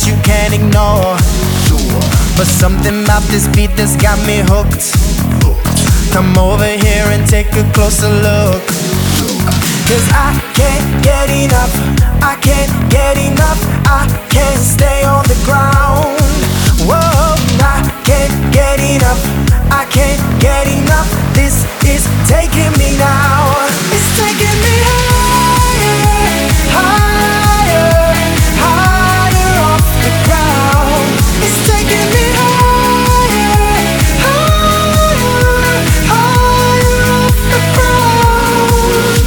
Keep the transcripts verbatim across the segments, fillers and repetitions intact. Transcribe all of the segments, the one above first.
that you can't ignore. But something about this beat that's got me hooked. Come over here and take a closer look. Cause I can't get enough, I can't get enough, I can't stay on the ground. Whoa, I can't get enough, I can't get enough. This is taking me now. It's taking me higher, higher, higher off the ground. It's taking me higher, higher, higher off the ground.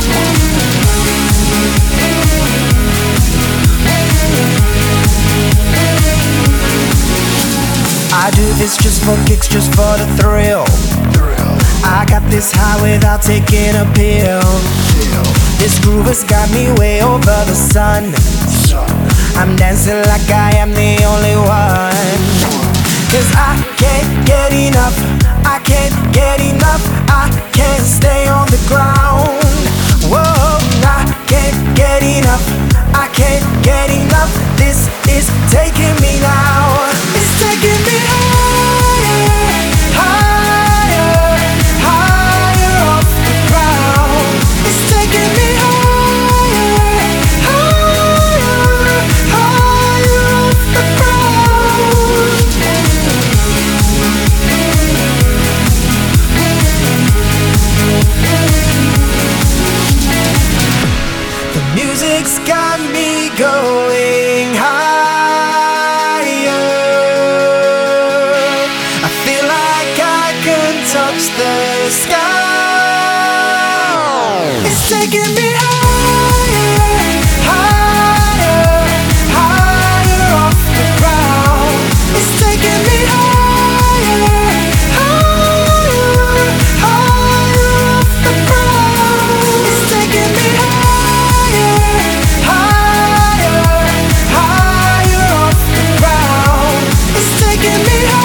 I do this just for kicks, just for the thrill. I got this high without taking a pill. This groove has got me way over the sun. I'm dancing like I am the only one. Cause I can't get enough, I can't get enough, I can't stay on the ground. Whoa, I can't get enough, I can't get enough. This is taking me now. It's taking me higher, higher, higher off the ground. It's taking me higher, higher, higher off the ground. The music's got me going higher. I feel like I can touch the sky. It's taking me higher, higher, higher off the ground. It's taking me higher, higher, higher off the ground. It's taking me higher, higher, higher off the ground. It's taking me higher.